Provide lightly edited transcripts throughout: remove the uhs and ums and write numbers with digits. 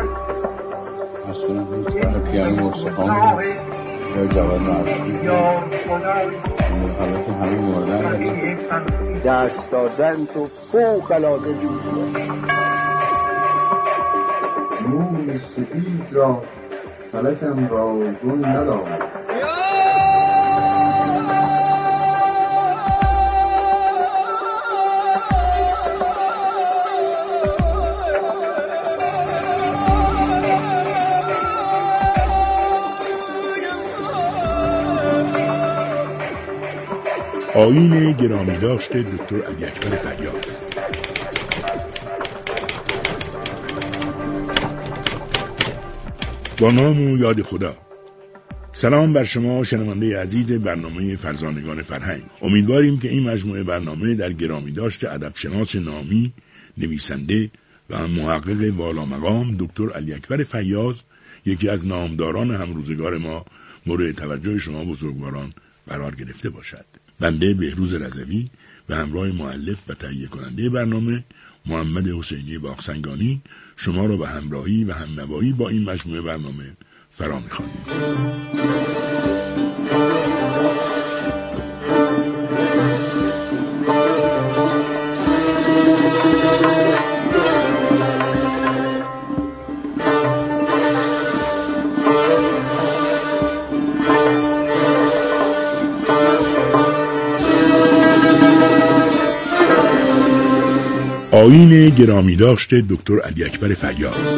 مثلا پیانو مستخان یا جواد معروفی حالا تو همه موردن دست دادن تو فوق العاده جوشیه. موی سفید را فلکم را گل ندارد. آیین گرامی داشته دکتر علی‌اکبر فیاض. با نام و یاد خدا. سلام بر شما شنونده عزیز برنامه فرزانگان فرهنگ. امیدواریم که این مجموعه برنامه در گرامی داشته ادبشناس نامی، نویسنده و محقق والا مقام دکتر علی‌اکبر فیاض، یکی از نامداران همروزگار ما، مورد توجه شما بزرگواران قرار گرفته باشد. بنده بهروز رضوی به همراه مؤلف و تهیه کننده برنامه محمد حسینی باغسنگانی شما را به همراهی و همنوایی با این مجموعه برنامه فرا می‌خوانیم. آیین گرامی داشته دکتر علی‌اکبر فیاض.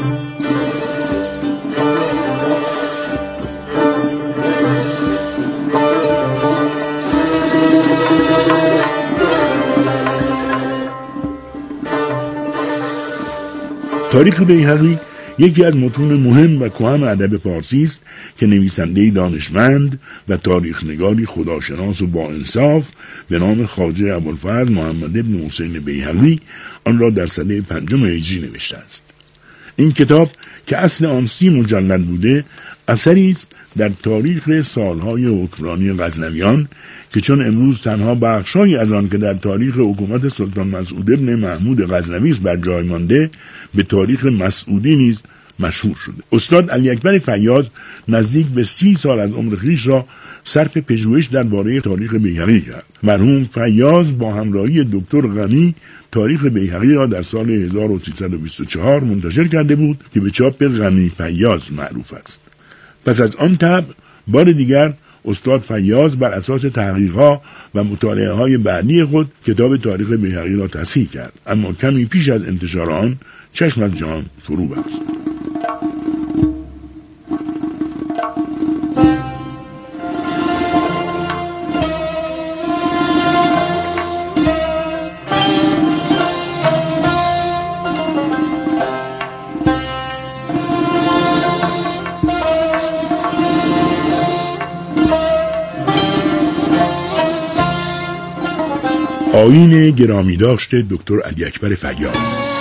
تاریخ بیهقی یکی از متون مهم و کهن ادب پارسی است که نویسنده‌ای دانشمند و تاریخ‌نگاری خداشناس و با انصاف به نام خواجه ابوالفضل محمد بن حسین بیهقی آن را در سده 5 هجری نوشته است. این کتاب که اصل آن 30 مجلد بوده، اثری است در تاریخ سالهای حکمرانی غزنویان که چون امروز تنها بخشایی از آن که در تاریخ حکومت سلطان مسعود ابن محمود غزنوی است بر جای مانده، به تاریخ مسعودی نیز مشهور شده. استاد علی‌اکبر فیاض نزدیک به 30 سال از عمر خویش را صرف پژوهش درباره تاریخ بیهقی کرد. مرحوم فیاض با همراهی دکتر غنی تاریخ بیهقی را در سال 1324 منتشر کرده بود که به چاپ غنی فیاض معروف است. پس از آن طبع بار دیگر استاد فیاض بر اساس تحقیقات و مطالعه‌های بعدی خود کتاب تاریخ بیهقی را تصحیح کرد، اما کمی پیش از انتشار آن چشم از جان فرو بست. آیین گرامی داشته دکتر علی‌اکبر فیاض.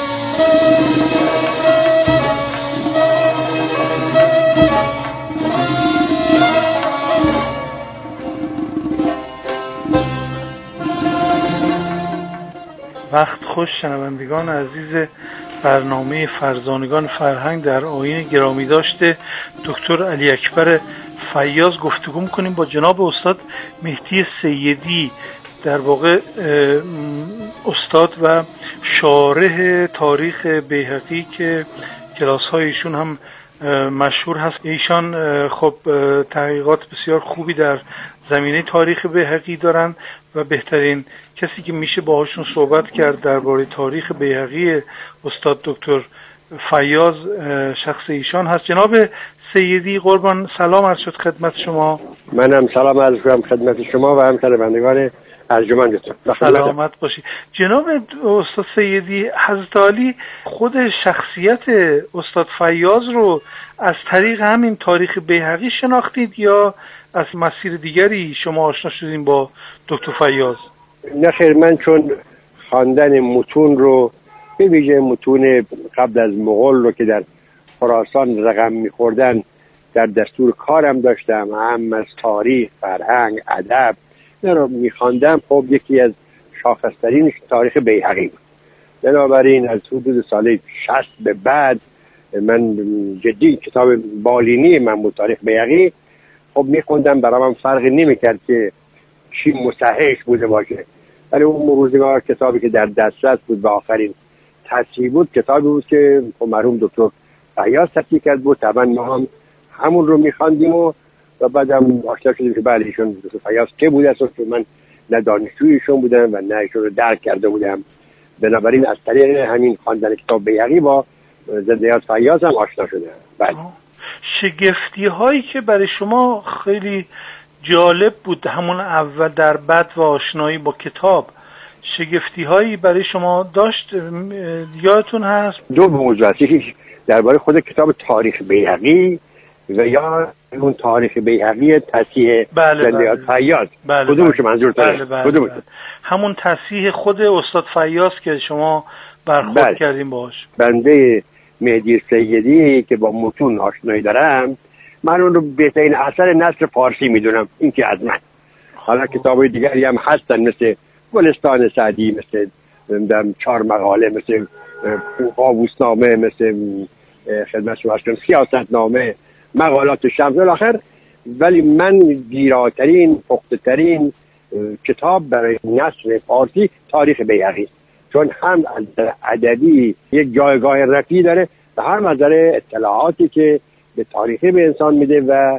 وقت خوش شنوندگان عزیز برنامه فرزانگان فرهنگ. در آیین گرامی داشته دکتر علی‌اکبر فیاض گفتگو می‌کنیم با جناب استاد مهدی سیدی، در واقع استاد و شارح تاریخ بیهقی که کلاس‌های ایشون هم مشهور هست. ایشان خب تحقیقات بسیار خوبی در زمینه تاریخ بیهقی دارن و بهترین کسی که میشه باهاشون صحبت کرد درباره تاریخ بیهقی استاد دکتر فیاض شخص ایشان هست. جناب سیدی قربان سلام عرض شد خدمت شما. منم سلام عرض کنم خدمت شما و همکاران ارجمندتون. سلامت باشید. جناب استاد سیدی، حضرت علی خود شخصیت استاد فیاض رو از طریق همین تاریخ بیهقی شناختید یا از مسیر دیگری شما آشنا شدین با دکتر فیاض؟ نه خیر، من چون خواندن متون رو به ویژه متون قبل از مغول رو که در خراسان رقم می‌خوردن در دستور کارم داشتم، هم از تاریخ، فرهنگ، ادب نه رو می‌خواندم. خب یکی از شاخص‌ترین تاریخ بیهقی بود. بنابراین از حدود سال 60 به بعد من جدی کتاب بالینی من بود تاریخ بیهقی خب میخوندم، برام فرقی نمیکرد که چی مصحح بوده باشه، ولی اون روزگار کتابی که در دسترس بود و آخرین تصحیح بود کتابی بود که مرحوم دکتر فیاض تصحیح کرد بود. طبعا ما هم همون رو میخواندیم و بعدم آشنا شدیم که بله ایشون دکتر فیاض که بوده است که من نه دانشجویشون بودم و نه ایشون رو درک کرده بودم. بنابراین از طریق همین خواندن کتاب بیهقی با زندیات فیاض هم آشنا شدم. بله. شگفتی هایی که برای شما خیلی جالب بود همون اول در بد و آشنایی با کتاب، شگفتی هایی برای شما داشت یادتون هست؟ دو موضوع هست، یکی درباره خود کتاب تاریخ بیهقی و یا اون تاریخ بیهقی تصحیح زندیات فیاض. کدومش منظورتونه؟ بله. همون تصحیح خود استاد فیاض که شما برخورد کردیم باش. بنده مهدی سیدی که با متون آشنایی دارم، من اون رو بهترین اثر نثر فارسی میدونم، این که از من. حالا کتابای دیگری هم هستن مثل گلستان سعدی، مثل 4 مقاله، مثل قابوسنامه، مثل خدمت شما هستم سیاستنامه، مقالات شمس الاخر، ولی من گیراترین پخته‌ترین کتاب برای نثر فارسی تاریخ بیهقی، چون هم از ادبی یک جایگاه رفیعی داره و هم از نظر اطلاعاتی که به تاریخی به انسان میده و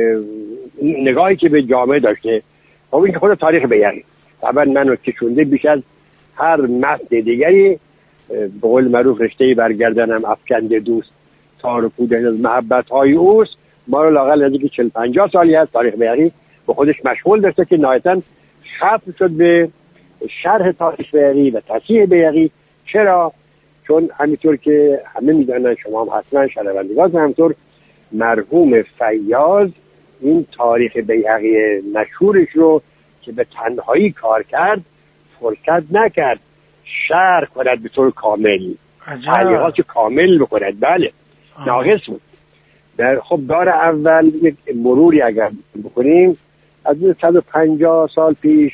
نگاهی که به جامعه داشته. خب این که خود تاریخ بیهقی طبعا منو کشونده بیش از هر متن دیگری. به قول معروف رشته برگردنم افکنده دوست تار و پود از محبت های اوست. ما رو لااقل نزدیک 40-50 سالی هست تاریخ بیهقی به خودش مشغول داشته که نهایتاً ختم شد به شرح تاریخ بیهقی و تصحیح بیهقی. چرا؟ چون همینطور که همه میدونن، شما هم حتما شنوندگان همینطور، مرحوم فیاض این تاریخ بیهقی مشهورش رو که به تنهایی کار کرد فرصت نکرد شرح کند به طور کامل، تعلیقات کامل بکند. بله ناقص بود. خب دار اول یک مروری اگر بکنیم از 150 سال پیش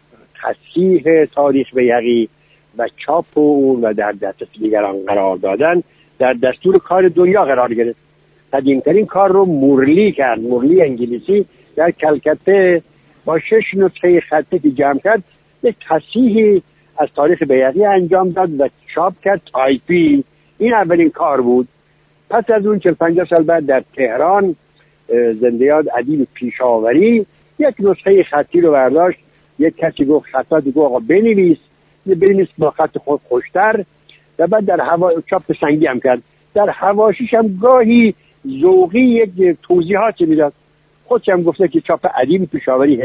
تصحیح تاریخ بیهقی و چاپ اون و در دسترس دیگران قرار دادن در دستور کار دنیا قرار گرفت. قدیمترین کار رو مورلی کرد، مورلی انگلیسی در کلکته با 6 نسخه خطی که جمع کرد یک تصحیح از تاریخ بیهقی انجام داد و چاپ کرد تایپی. این اولین کار بود. پس از اون 40-50 سال بعد در تهران زندیات ادیب پیشاوری یک نسخه خطی رو برداشت. یک کسی گفت خطاتی گفت آقا بنویس با خط خود خوشتر و بعد در چاپ سنگی هم کرد. در حواشیش هم گاهی ذوقی یک توضیحات میداد. خودش هم گفته که چاپ ادیب پیشاوری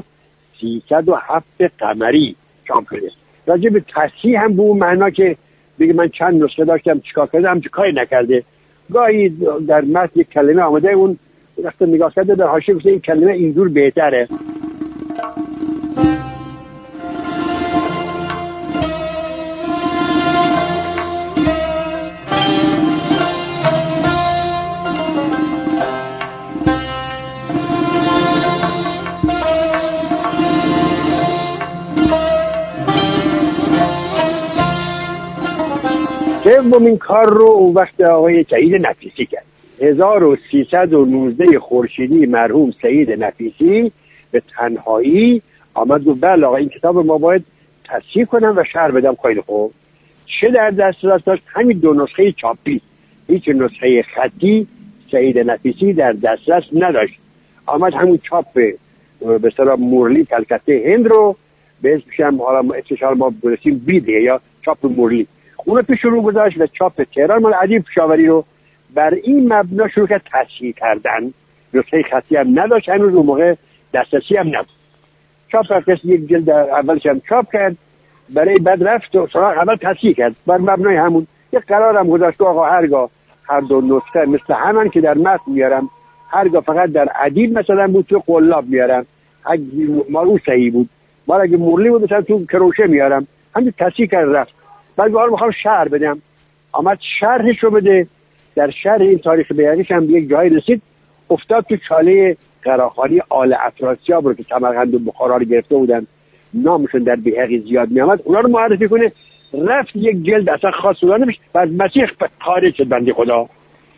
1307 قمری چاپ شده. راجع به تصحیح هم به اون معنا که بگه من چند نسخه داشتم چیکار کردم چه کاری نکرده. گاهی در متن یک کلمه آمده اون وقتی نگاه کرده در حاشیه گفته این کلمه اینجور بهتره. سومین کار رو اون وقت آقای سعید نفیسی کرد. 1319 خورشیدی مرحوم سعید نفیسی به تنهایی آمد گفت بله آقا این کتاب ما باید تصحیح کنم و شرح بدم. خیلی خوب. چه در دسترس داشت؟ همین 2 نسخه چاپی، هیچ نسخه خطی سعید نفیسی در دسترس نداشت. آمد همون چاپ به اصطلاح مورلی کلکته هند رو به اسمش هم حالا ما برسیم بیده یا چاپ مورلی اونو پیش رو گذاشت و چاپ تهران مال ادیب پیشاوری رو بر این مبنا شروع کرد تصحیح کردن. نسخه خطی هم نداشت، هنوز اون موقع دسترسی هم نبود. چاپ کسی یک جلد اولش هم چاپ کرد، برای بعد رفت و سراغ اول تصحیح کرد بر مبنای همون. یک قرار هم گذاشت آقا هرگاه هر 2 نسخه مثل همان که در متن میارم، هرگاه فقط در ادیب مثلا بود تو قلاب میارم، اگه مارو صحیح بود، ما اگه مورلی بود مثلا تو کروشه میارم. همین تصحیح کرد رفت. بعد گفت میخوام شرح بدم. آمد شرحش رو بده. در شرح این تاریخ بیهقیش هم یک جایی رسید افتاد تو چاله قراخانی آل افراسیاب رو که سمرقند و بخارا رو گرفته بودن، نامشون در بیهقی زیاد میامد، اونا رو معرفی کنه. رفت یک جلد اصلا خاص اونا نمیشه، بعد مسیح خارج شد بنده خدا.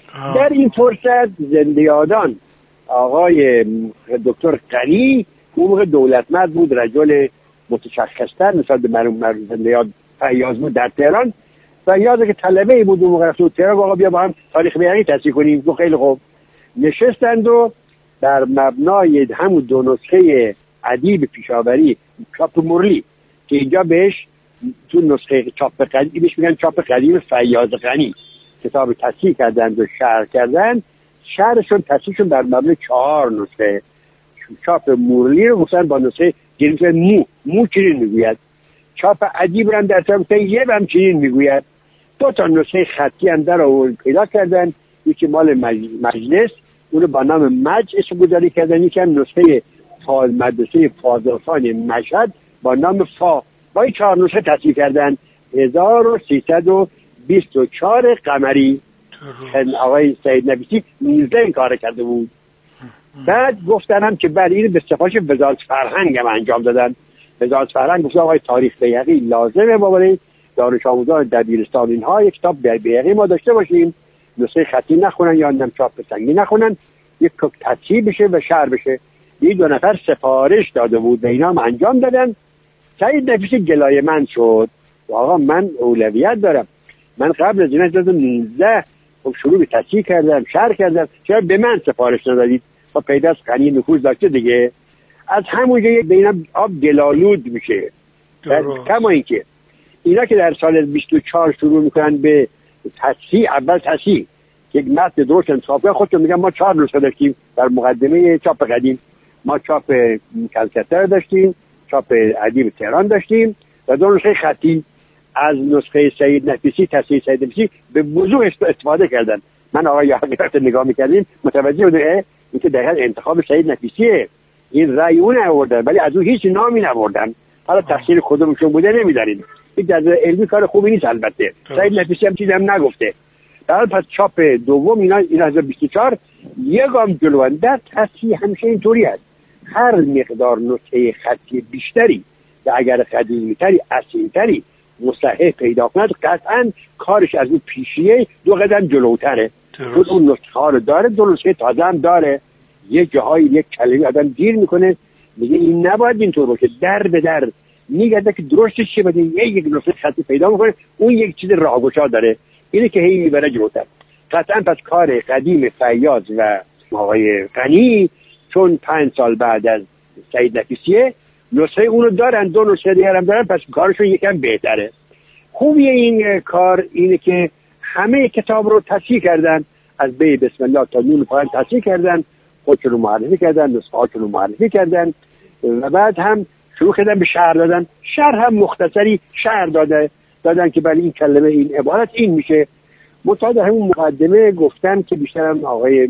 در این فرصت زنده یادان آقای دکتر غنی اون موقع دولتمند بود، رجل متشخص‌تر نسبت به مرحوم زنده یاد فیاض بود در تهران. فیاض که طلبه بود اون موقع رفت تهران، آقا بیا با هم تاریخ بیهقی تصحیح کنیم. گفت خیلی خوب. نشستند و در مبنای همون دو نسخه ادیب پیشاوری چاپ مرلی که اینجا بهش تو نسخه چاپ قدیم بهش میگن چاپ قدیم فیاض غنی کتاب تصحیح کردند و شرح کردند. شرحشون تصحیحشون بر مبنای 4 نسخه چاپ مرلی رو گفتن با نسخه گرفتن مو چنین میگوید، چاپ ادیب رو در طرف یه هم چنین میگوید. 2 تا نسخه خطی هم در آورد پیدا کردن، یکی مال مجلس اون رو با نام مج اسم گذاری کردن، یکی هم نسخه مدرسه فاضلخان مشهد با نام فا. با این 4 نسخه تصحیح کردن 1324 قمری. آقای سید نفیسی 19 این کار کرده بود. بعد گفتن هم که بله این به سفارش وزارت فرهنگ هم انجام دادن. وزارت فرهنگ گفت آقای تاریخ بیهقی لازمه برای دانش آموزان دبیرستان اینها یک کتاب بیهقی ما داشته باشیم، نسخه خطی نخونن یا نم چاپ سنگی نخونن، یک تصحیح بشه و شرح بشه. این 2 نفر سفارش داده بود و اینا هم انجام دادن. سید نفیسی گلایه من شد آقا من اولویت دارم، من قبل از این 19 شروع به تصحیح کردم شرح کردم، چرا به من سفارش ندادید؟ خب پیداست غنی نفوذ داشته دیگه. از همونجا به اینا آب گلالود میشه. کما اینکه اینا که در سال 24 شروع میکنن به تصحیح، اول تصحیح یک متن درست انتخاب کنن، خودشون میگن ما 4 نسخه داشتیم در مقدمه چاپ قدیم، ما چاپ کلکته داشتیم، چاپ ادیب تهران داشتیم و 2 نسخه خطی. از نسخه سید نفیسی تصحیح سید نفیسی به وضوح استفاده کردن. من آقای یحیی نگاه میکردیم متوجه بودم اینکه دقیقاً انتخاب سید نفیسیه، این رأی اون آوردن ولی از اون هیچ نامی نبردن. حالا تفسیر خودمون بوده نمیداریم، این در علمی کار خوبی نیست. البته سید نفیسی هم چیزی هم نگفته. در پس چاپ دوم اینا 24 یک گام جلوان. در تصحیح همیشه اینطوری است، هر مقدار نسخه خطی بیشتری و اگر قدیمی‌تری اصیل‌تری مصحح پیدا کند قطعاً کارش از اون پیشیه 2 قدم جلوتره. خود اون نسخه ها رو داره، 2 نسخه تازه هم داره. یک جاهای یک کلمه آدم گیر میکنه میگه این نباید اینطور باشه، در به در میگرده که درستش چیه، بده یک نسخه خطی پیدا میکنه، اون یک چیز راهگشا داره، اینه که هی میبره جلوتر. قطعاً پس کار قدیم فیاض و آقای غنی چون 5 سال بعد از سید نفیسیه نسخه اونو دارن، 2 نسخه دیگر هم دارن، پس کارشون یکم بهتره. خوبی این کار اینه که همه کتاب رو تصحیح کردن، از بی بسم الله تا نون پایان تصحیح کردن، خودشون رو معرفی کردن، نسخه هاشون رو معرفی کردن و بعد هم شروع کردن به شرح دادن. شرح هم مختصری شرح دادن که بله این کلمه این عبارت این میشه. متعاد همون مقدمه گفتن که بیشتر هم آقای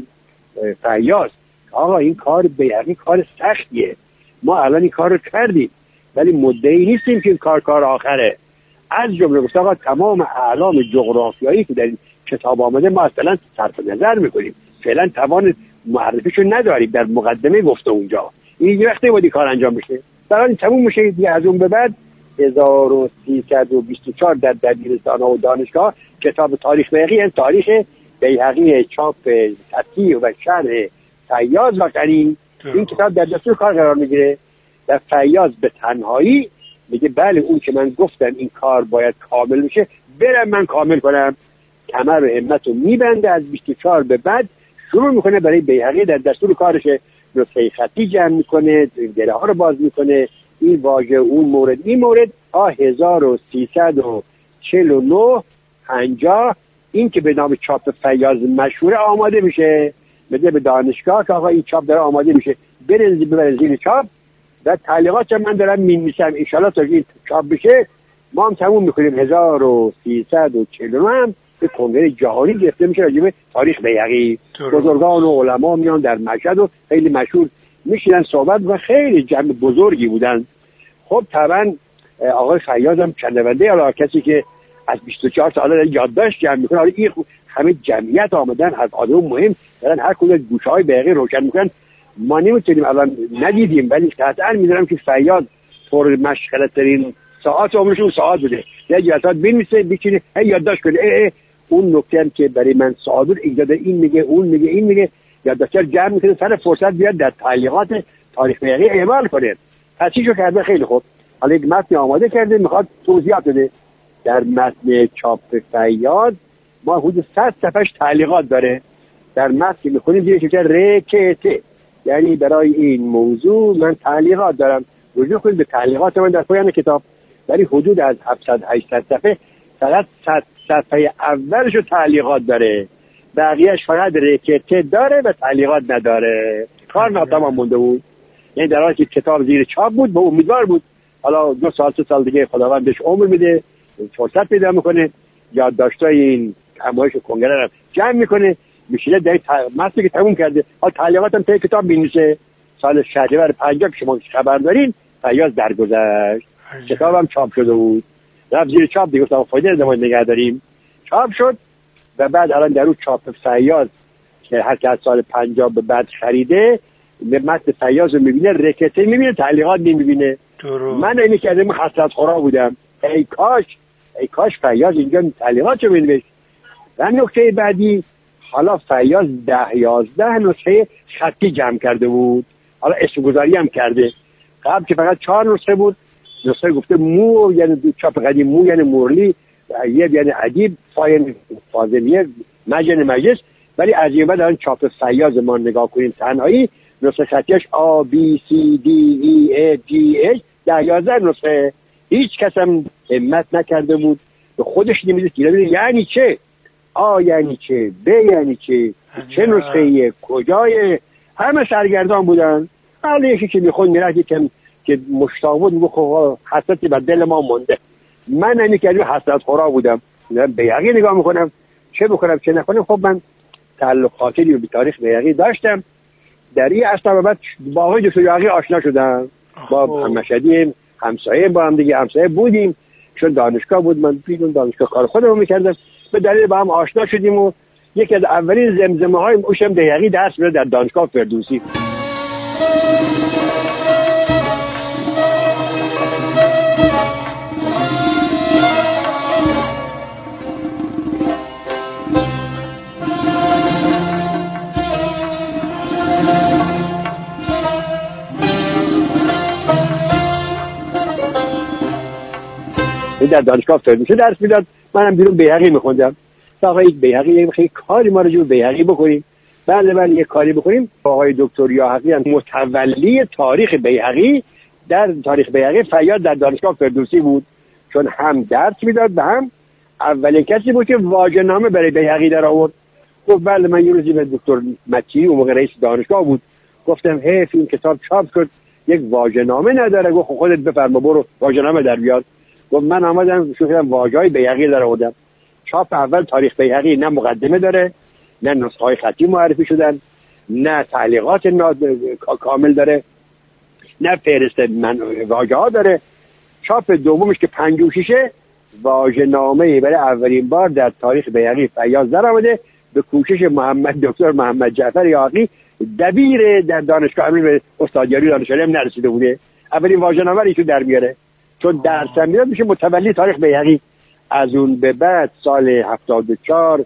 فیاض آقا این کار بیهقی کار سختیه، ما الان این کار رو کردیم ولی مدعی نیستیم که این کار آخره. از جمله گفت آقا تمام اعلام جغرافیایی که در این کتاب آمده ما اصلا صرف نظر میکنیم، فعلا توان معرفیشو نداریم. در مقدمه گفته اونجا این وقتی باید کار انجام بشه، برای تموم میشه دیگه. از اون به بعد 1324 در دبیرستان و دانشگاه کتاب تاریخ بیهقی، یعنی تاریخ بیهقی چاپ تصحیح و شرح فیاض و غنی، این کتاب در دستور کار قرار میگیره. در فیاض به تنهایی میگه بله اون که من گفتم این کار باید کامل بشه برم من کامل کنم، کمر و همت رو میبنده. از 24 به بعد شروع میکنه برای بیهقی در دستور کارش نسخه خطی جمع میکنه، گره ها رو باز میکنه، این واژه اون مورد این مورد 1349 50 این که به نام چاپ فیاض مشهور آماده میشه، بده به دانشگاه که آقا این چاپ داره آماده میشه، ببرن زیر چاپ. و تعلیقات من دارم می‌نویسم ان شاءالله تا این چاپ بشه ما هم تموم می‌کنیم. 1349 هم به کنگره جهانی گرفته میشه راجع به تاریخ بیهقی. بزرگان و علما میان در مشهد و خیلی مشهور میشینن صحبت و خیلی جمع بزرگی بودن. خب طبعا آقای فیاض هم چندونده علاوه کسی که از 24 ساله یادداشت جمع میکنه، این همه جمعیت آمدن از آدم مهم دارن هر کدوم گوشه‌های بیهقی روشن میکنن. ما نمیتونیم الان ندیدیم ولی قطعا میدونم که فیاض پر مشغله ترین ساعت عمرش اون ساعت بوده. یه جلسات بنویسه بچینه یادداشت کنه اون نکته هم که برای من صادر ایجاد این میگه اون میگه این میگه، یادداشت‌ها جمع میکنه سر فرصت بیاد در تعلیقات تاریخ بیهقی اعمال کنه. تصحیحشو کرده خیلی خوب. حالا یک متن آماده کرده میخواد توضیحات بده. در متن چاپ فیاض ما حدود 100 صفحش تعلیقات داره. در متن که میخونیم زیرش میشه رکته، یعنی برای این موضوع من تعلیقات دارم. رجوع کنید به تعلیقات من در پایان کتاب. ولی حدود از 700-800 صفحه فقط 100 صفحه اولشو تعلیقات داره، بقیهش فقط رکته داره و تعلیقات نداره. کار ناتمام مونده بود. یعنی در حالی که کتاب زیر چاپ بود با امیدوار بود حالا 2 سال 3 سال دیگه خداوند بهش عمر میده، فرصت پیدا میکنه، یادداشتای این همایش کنگره رو جمع میکنه، میشینه در متنی که تموم کرده. حالا تعلیقات هم توی کتاب می‌نویسه. سال شهریور 50 که شما خبر دارین فیاض درگذشت، کتابم چاپ شده بود، رفت زیر چاپ دیگه. گفتم فایده نداره نگه داریم. چاپ شد و بعد الان در اون چاپ فیاض که هر که از سال 50 به بعد خریده متن فیاض رو میبینه، رکته میبینه، تعلیقات نمیبینه. من اینی که ازم حسرت خورا بودم، ای کاش فیاض اینجا تعلیقات رو بنوشت. و نکته بعدی، حالا فیاض 10-11 نسخه خطی جمع کرده بود، حالا اسم گذاری هم کرده. قبل که فقط 4 نسخه بود. نسخه گفته مو یعنی چاپ قدیم، مو یعنی مورلی، یه یعنی ادیب، فاین فاضلیه، مجن مجلس. ولی از این بعد الان چاپ فیاض ما نگاه کنیم تنهایی نسخه خطیش A B C D E F G H 10-11 نسخه. هیچ کس هم همت نکرده بود به خودش نمیدید یعنی چه، آ یعنی چه، ب یعنی چه نسخه ایه، کجای. همه سرگردان بودن. حالا یکی که میخوند میرفت که مشتاق بود میگو خب حسرتی بر دل ما مونده. من همی که حسرت خورا بودم، بیهقی نگاه میکنم چه بکنم چه نکنم. خب من تعلق خاطری به تاریخ بیهقی داشتم. در این اصلا بعد با آقای دکتر بیهقی آشنا شدم. با مشهدی همسایه با هم دیگه همسایه بودیم، چون دانشگاه بود، من بیرون دانشگاه کار خودم میکردم. به دلیل با هم آشنا شدیم و یکی از اولین زمزمه های اوشم بیهقی درس میده در دانشگاه فردوسی. در دانشگاه فردوسی درس میداد، منم بیرون بیهقی میخوندم. آقای بیهقی خیلی کاری ما رو جو بیهقی بکنیم. بله یک کاری بکنیم. آقای دکتر یاحقی هم متولی تاریخ بیهقی در تاریخ بیهقی فیاض در دانشگاه فردوسی بود، چون هم درس میداد و هم اولین کسی بود که واژه‌نامه برای بیهقی در آورد. گفت بله من یه روزی به دکتر مکی اون موقع رئیس دانشگاه بود گفتم حیف این کتاب چاپ شد یک واژه‌نامه نداره. گفت خودت بفرما برو واژه‌نامه در بیار. گفت من آمدم شروع واژه‌های بیهقی در آوردم. چاپ اول تاریخ بیهقی نه مقدمه داره، نه نسخه‌های خطی معرفی شدن، نه تعلیقات کامل داره، نه فهرست واژه‌ها داره. چاپ دومش که 56 واژه‌نامه برای اولین بار در تاریخ بیهقی فیاض در آمده به کوشش دکتر محمد جعفر یاحقی، دبیر در دانشگاه امیر استادیاری دانشگاه هم نرسیده بوده. اولین واژه‌نامه رو در میاره، چون درس میاد میشه متولی تاریخ بیهقی. از اون به بعد سال 74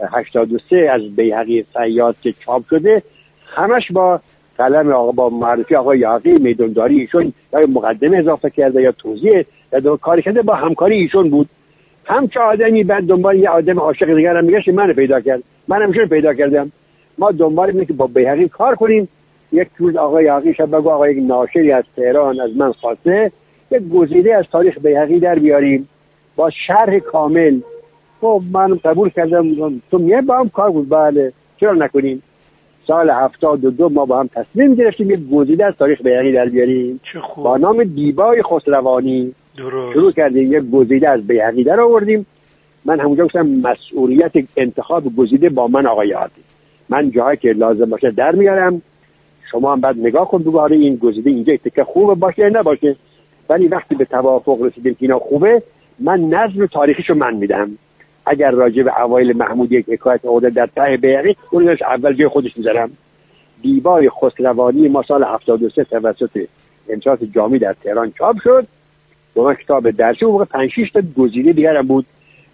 83 از بیهقی فیاض که چاپ شده همش با قلم آقا با معرفی آقای یاحقی میدونداری ایشون یا مقدمه اضافه کرده یا توضیح یا کاری کرده، با همکاری ایشون بود. همچه آدمی بعد دنبال یه آدم عاشق دیگر هم میگشت، من پیدا کرد، من همشون پیدا کردم. ما دنبال اینه که با بیهقی کار کنیم. یک روز آقای یاحقی شب بگو آقا یک ناشری از تهران از من خواسته یک گزیده از تاریخ بیهقی در بیاریم با شرح کامل. خب من قبول کردم. تو میه با هم کار بود؟ بله چرا نکنیم. سال 72 ما با هم تصمیم گرفتیم یک گزیده از تاریخ بیهقی در بیاریم با نام دیبای خسروانی. شروع کردیم یک گزیده از بیهقی در آوردیم. من همونجا گفتم مسئولیت انتخاب گزیده با من آقای یاحقی، من جایی که لازم باشه در میارم، شما هم بعد نگاه کن بگو آره این گزیده اینجا تکه خوبه باشه یا نباشه. ولی وقتی به توافق رسیدیم که اینا خوبه، من نظم تاریخیشو من میدم. اگر راجع به اوایل محمود یک حکایت آورده در ته بیهقی اونش اول جای خودش میذارم. دیبای خسروانی ما سال 73 توسط انشاءات جامی در تهران چاپ شد. با من کتاب درسی اون موقع 5-6 تا گزیده دیگر هم بود.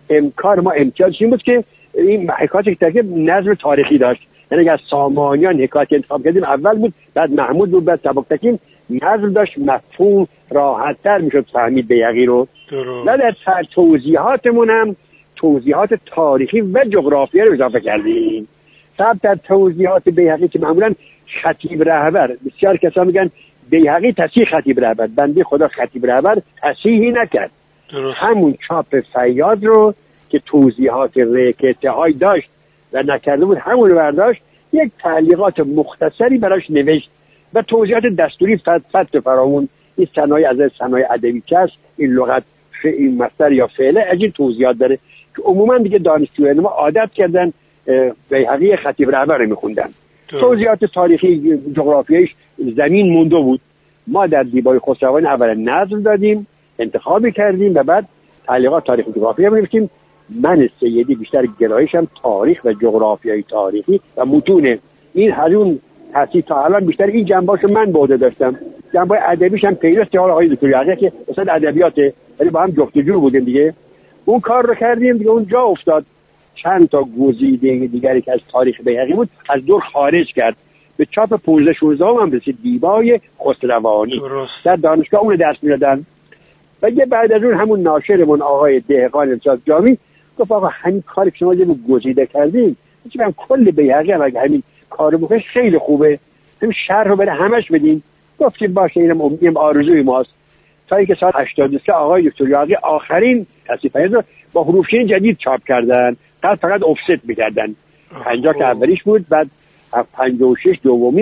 کار ما امتیازش این بود که این حکایت که ترکیب نظم تاریخی داشت. یعنی از سامانیان حکایت انتخاب کردیم اول بود، بعد محمود بود، بعد سبکتکین. نظم داشت، مفهوم راحت‌تر میشد فهمید بیهقی رو. و در توضیحاتمون هم توضیحات تاریخی و جغرافیایی رو اضافه کردیم. صاحب در توضیحات بیهقی که معمولا خطیب رهبر، بسیار کسا میگن بیهقی تصحیح خطیب رهبر، بنده خدا خطیب رهبر تصحیحی نکرد. همون چاپ فیاض رو که توضیحات رکته های داشت و نکرده بود همون رو برداشت، یک تعلیقات مختصری براش نوشت و توضیحات دستوری فت فراوون. این صنایع از صنایع ادبی است، این لغت، این مصدر یا فعله، از این توضیحات داره که عموما دیگه دانشجویان ما عادت کردن بیهقی خطیب رهبر رو میخوندن. توضیحات تاریخی جغرافیایش زمین مونده بود. ما در دیبای خسروانی اول نظم دادیم، انتخاب کردیم و بعد تعلیقات تاریخی جغرافیایی می‌نوشتیم. من سیدی بیشتر گرایشم تاریخ و جغرافیای تاریخی و متون. این هرون حسی تا الان بیشتر این جنبه‌اشو من بوده داشتم. جنبه ادبیش هم پیوسته حال آقای دکتر یحیی که اصلا ادبیاته، ولی با هم جفتجور بودیم دیگه. اون کار رو کردیم دیگه. اون جا افتاد چند تا گزیده دیگری که از تاریخ بیهقی بود از دور خارج کرد. به چاپ 15-16 هم رسید دیبای خسروانی. در دانشگاه اون درس می‌دادن. و یه بعد از اون همون ناشرمون آقای دهقان امساز جامی گفت آقا همین کاری که شما یه گزیده کردین، چون کل بیهقی هم اگه همین کارو بکنید خیلی خوبه، همین شرح رو بره همش بدین. گفتیم باشه، اینم آرزوی ماست. تا اینکه سال 83 آقای دکتر یحیی آخرین تصحیح رو با حروفچین جدید چاپ کردن. قبل فقط افست می‌کردن. 50 که اولیش بود، بعد 56 دومی،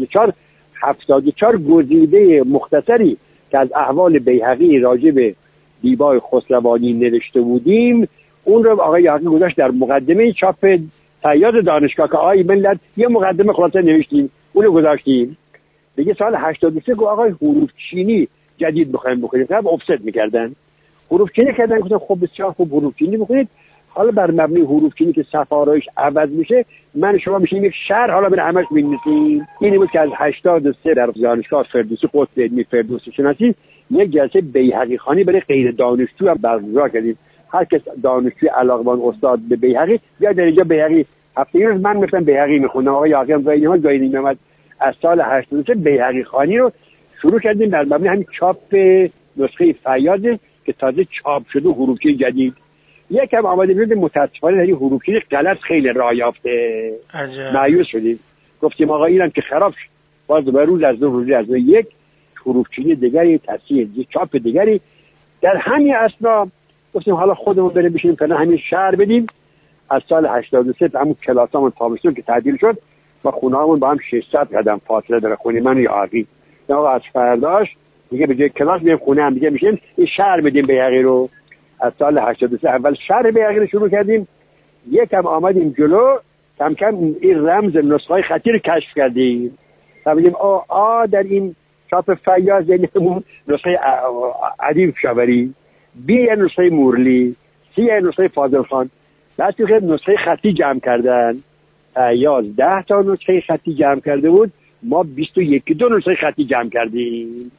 74 گزیده مختصری که از احوال بیهقی راجع به دیبای خسروانی نوشته بودیم، اون رو آقای یحیی گذاشت در مقدمه چاپ فیاض دانشگاه که آقای ملت یه مقدمه خلاصه نوشتیم، اون رو گذاشتیم. دیگه سال 83 گفت آقای حروف چینی جدید می‌خوایم بکنیم. قبل افست می‌کردن، حروف چینی کردن. گفتم خب بسیار خوب، حروف چینی بکنید. حالا بر مبنای حروف چینی که صفحه آرایش عوض میشه، من شما میشیم یک شهر، حالا بر همش می‌نویسیم. این بود که از 83 در دانشگاه فردوسی قطب علمی فردوسی شناسی یک جلسه بیهقی خوانی برای غیر دانشجو هم برگزار کردیم. هر کس دانشجوی علاقه‌مند استاد به بیهقی یا در اینجا بیهقی هفته روز من مثلا بیهقی می‌خونم، آقای یحیی هم گاهی می‌آمد. از سال 83 بیهقی خوانی رو شروع کردیم بر مبنای همین چاپ نسخه فیاض که تازه چاپ شده، حروفچین جدید. یکم آماده بود، متأسفانه در این حروفچین غلط خیلی راه یافته. مایوس شدیم، گفتیم آقا اینم که خراب شد، باز به روز از یک حروفچین دیگری، تصحیح چاپ دیگری. در همین اثنا گفتیم حالا خودمون بریم بشینیم که همین شهر بدیم. از سال 83 همون کلاسامون تابستون که تعدیل شد و خونه‌مون با هم 600 قدم فاصله داره، خونه من و یحیی. آقا از فرداش دیگه به جای کلاس میریم خونه هم دیگه میشیم، این شهر بدیم بیهقی رو. از سال 83 اول شهر بیهقی رو شروع کردیم. یکم آمدیم جلو، کم کم این رمز نسخه‌های خطی رو کشف کردیم. فهمیدیم در این چاپ فیاض یعنی همون نسخه ادیب شاوری، بی نسخه مورلی، سی نسخه فاضل خان. بعد که نسخه خطی جمع کردن، فیاض 10 تا نسخه خطی جمع کرده بود، ما 21 نسخه خطی جمع کردیم.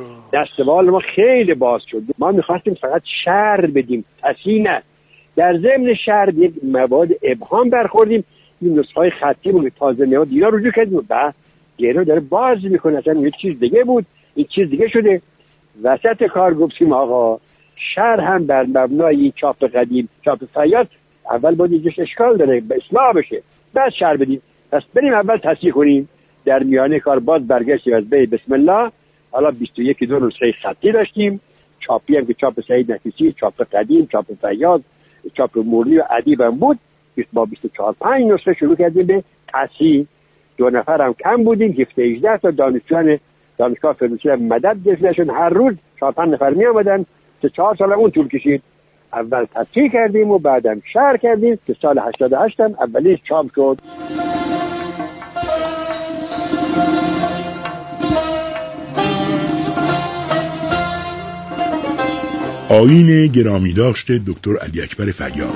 دستوال ما خیلی باز شد. ما میخواستیم فقط شرح بدیم، تصحیح نه. در ضمن شرح یک مواد ابهام برخوردیم. این نسخه خطی بود تازه میاد دینا رجوع کردیم. بعد گیرو داره باز میکنه، اصلا یه چیز دیگه بود، این چیز دیگه شده. وسط کار گفتیم آقا شرح هم بر مبنای این چاپ قدیم، چاپ فیاض، اول باید یکیش اشکال داره، به اصلاح بشه، بعد شرح بدیم. پس بریم اول تصحیح کنیم. در میانه کار باز برگشتیم از بسم الله. حالا 21 نسخه خطی داشتیم، چاپی هم که چاپ سعید نفیسی، چاپ قدیم، چاپ فیاض، چاپ مولی و ادیب هم بود. با 24-25 نسخه شروع کردیم به تصحیح. 2 نفر هم کم بودیم، 17-18 تا دانشجویان دانشگاه فردوسی مدد گرفتهشون. هر روز 4-5 نفر می آمدن. 3-4 سال اون طول کشید. اول تصحیح کردیم و بعدم شرح کردیم که سال 88 هم اولیش چاپ شد. آیین گرامی داشته دکتر علی اکبر فیاض.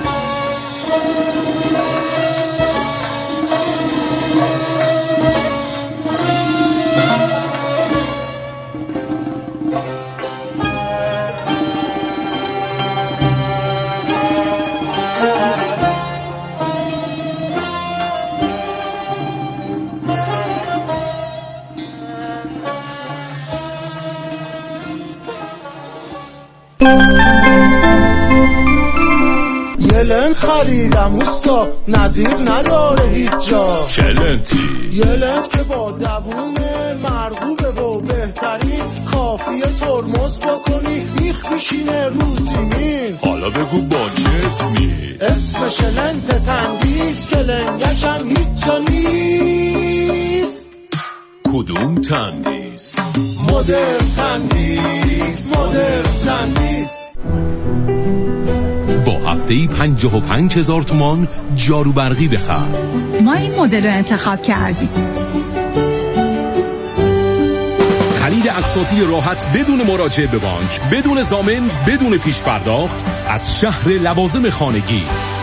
لنت خریدم اوستا نظیر نداره هیچ جا. چه لنتی؟ یه لنت که با دووم مرغوبه و بهترین کافیه ترمز بکنی میخ میشینه رو زمین. حالا بگو با چه اسمی؟ اسمش لنت تندیس که لنگشم هیچ جا نیست. کدوم تندیس؟ مدرن تندیس، مدرن تندیس. با هفته‌ای 55,000 تومان جارو برقی بخر. ما این مدل رو انتخاب کردیم. خرید اقساطی راحت بدون مراجعه به بانک، بدون ضامن، بدون پیش پرداخت از شهر لوازم خانگی.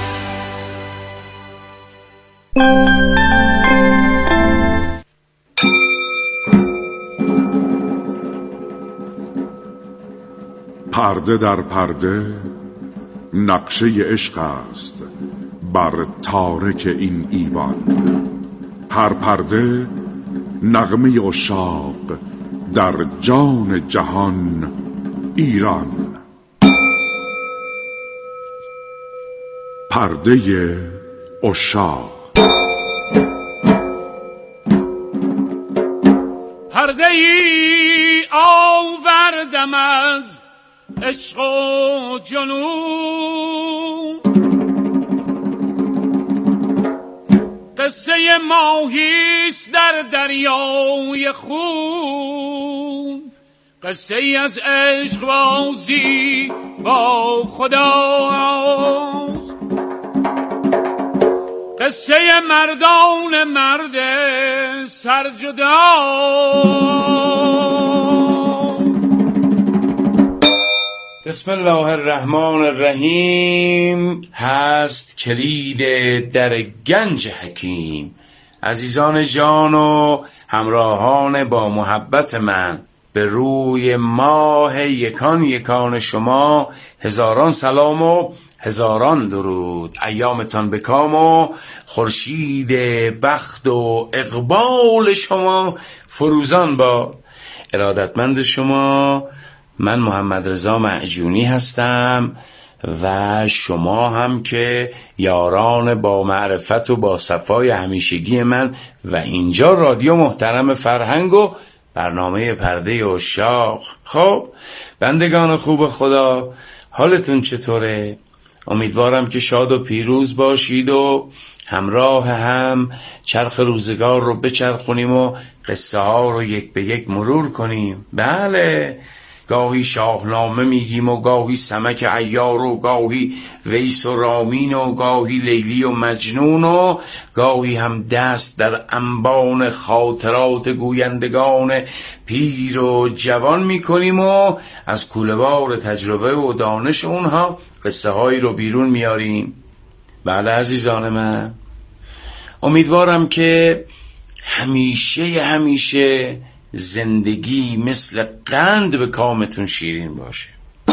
پرده در پرده نقشه عشق است بر تارک این ایوان. هر پرده نغمه عشاق در جان جهان ایران. پرده عشاق. پرده ای آوردم از عشق و جنون، قصه ماهیست در دریای خون، قصه ای از عشق بازی با خداست، قصه مردان مرد سرجدا. بسم الله الرحمن الرحیم. هست کلید در گنج حکیم. عزیزان جان و همراهان با محبت من، به روی ماه یکان یکان شما هزاران سلام و هزاران درود. ایامتان بکام و خورشید بخت و اقبال شما فروزان باد. ارادتمند شما من محمد رضا معجونی هستم و شما هم که یاران با معرفت و با صفای همیشگی من و اینجا رادیو محترم فرهنگ و برنامه پرده عشاق. خب بندگان خوب خدا، حالتون چطوره؟ امیدوارم که شاد و پیروز باشید و همراه هم چرخ روزگار رو بچرخونیم و قصه ها رو یک به یک مرور کنیم. بله، گاهی شاهنامه میگیم و گاهی سمک عیار و گاهی ویس و رامین و گاهی لیلی و مجنون و گاهی هم دست در انبان خاطرات گویندگان پیر و جوان میکنیم و از کوله‌بار تجربه و دانش اونها قصه هایی رو بیرون میاریم. بله عزیزان من، امیدوارم که همیشه زندگی مثل قند به کامتون شیرین باشه.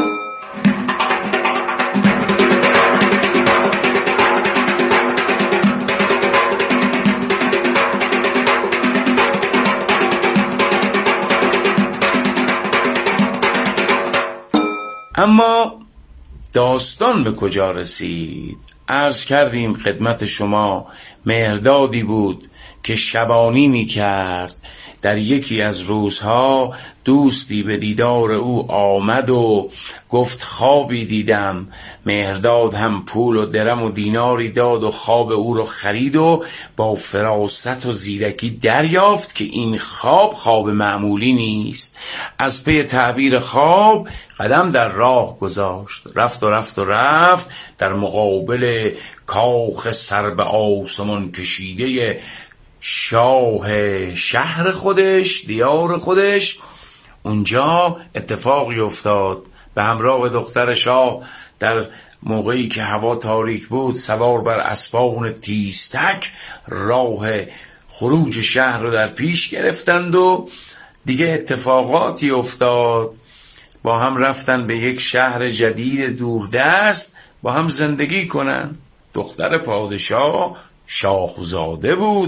اما داستان به کجا رسید؟ عرض کردیم خدمت شما مهردادی بود که شبانی می کرد. در یکی از روزها دوستی به دیدار او آمد و گفت خوابی دیدم. مهرداد هم پول و درم و دیناری داد و خواب او رو خرید و با فراست و زیرکی دریافت که این خواب معمولی نیست. از پی تعبیر خواب قدم در راه گذاشت، رفت در مقابل کاخ سر به آسمان کشیده شاه شهر خودش، دیار خودش. اونجا اتفاقی افتاد. به همراه دختر شاه در موقعی که هوا تاریک بود سوار بر اسبان تیزتک راه خروج شهر رو در پیش گرفتند و دیگه اتفاقاتی افتاد. با هم رفتن به یک شهر جدید دوردست با هم زندگی کنن. دختر پادشاه شاهزاده بود